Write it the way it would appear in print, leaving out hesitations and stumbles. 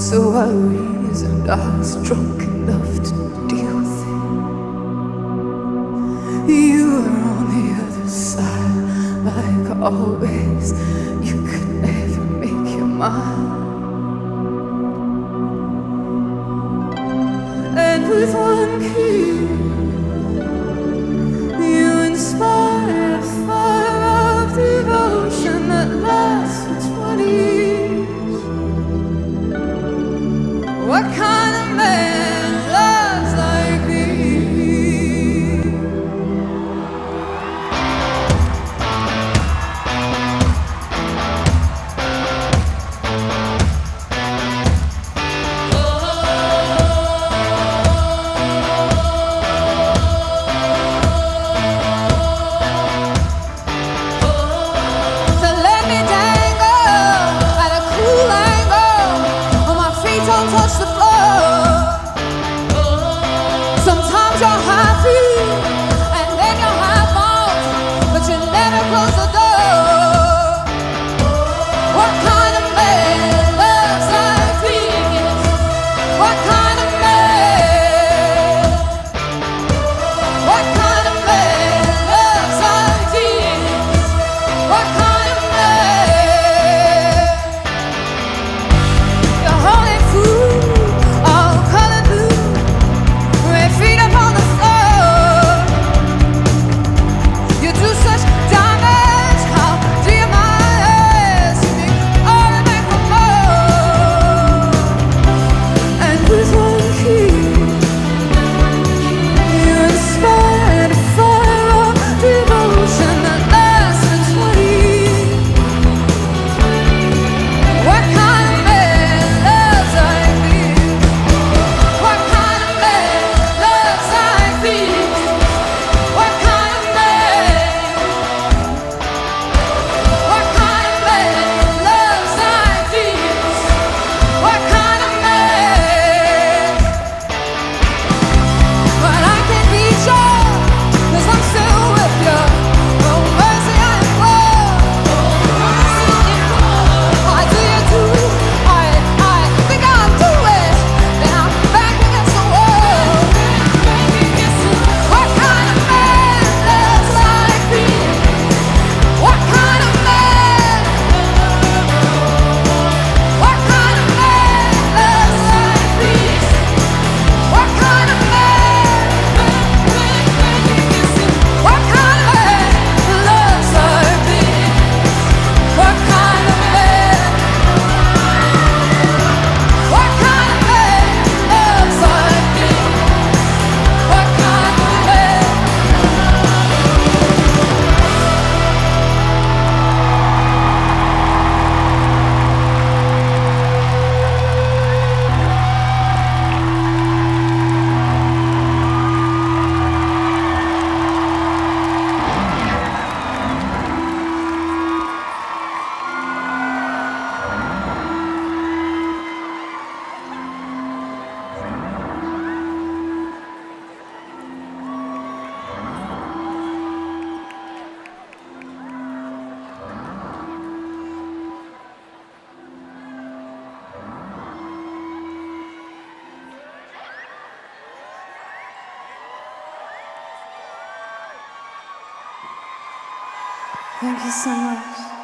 So I reasoned I was drunk enough to deal with it. You were on the other side, like always. You could never make your mind. And with one kiss, you inspired a fire of devotion that lasts for 20 years. What kind of man loves like me? To let me dangle at a cool angle, when my feet don't touch the floor. Sometimes you're happy and then you're half out, but you never close the door. What kind of man loves like this? What kind of man? What kind of man loves like this? What kind of man? You're holding food, all colored blue, red feet upon the floor. You do such damage, how do you manage to make all the back for more? And with one kiss, you inspired a fire of devotion that lasts for 20 years. What kind of man loves like this? What kind of man loves like this? What kind of man? What kind of man loves like this? What kind of man? But I can't be sure, 'cause I'm still with you. No mercy I implore. I do you do, I think I'll do it. Then I'm back against the wall. What kind of man loves like me? What kind of man? What kind of man loves like me? What kind of man? What kind of man loves like me? What kind of man? What kind of man loves like me? What kind of man? Thank you so much.